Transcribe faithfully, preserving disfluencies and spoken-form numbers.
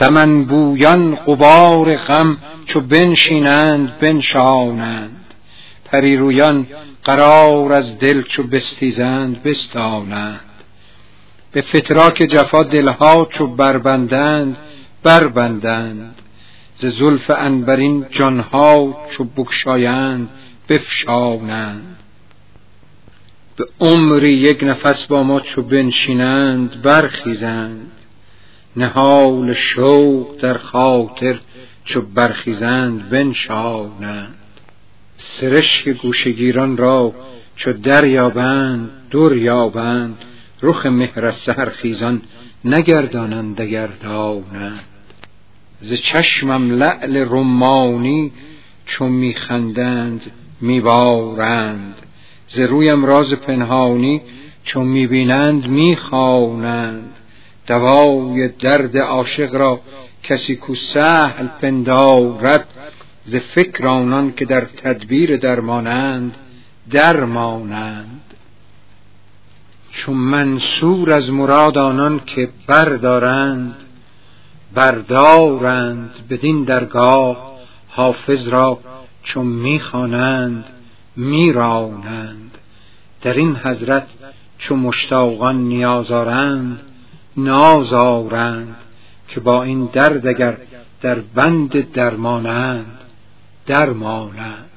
سمن بویان غبار غم چو بنشینند بنشانند، پریرویان قرار از دل چو بستیزند بستانند. به فتراک جفا دلها چو بربندند بربندند، ز زلف عنبرین جانها چو بگشایند بفشانند. به عمری یک نفس با ما چو بنشینند برخیزند، نهال شوق در خاطر چو برخیزند بنشانند. سرشک گوشگیران را چو دریابند دریابند، رخ مهر از سحرخیزان نگردانند اگر دانند. ز چشمم لعل رمانی چو میخندند میبارند، ز رویم راز پنهانی چو میبینند میخوانند. دوای درد عاشق را کسی کو سهل پندارد، ز فکر آنان که در تدبیر درمانند درمانند. چون منصور از مراد آنان که بردارند بردارند، بدین درگاه حافظ را چون میخوانند میرانند. در این حضرت چو مشتاقان نیازارند نازارند، که با این درد اگر در بند درمانند درمانند.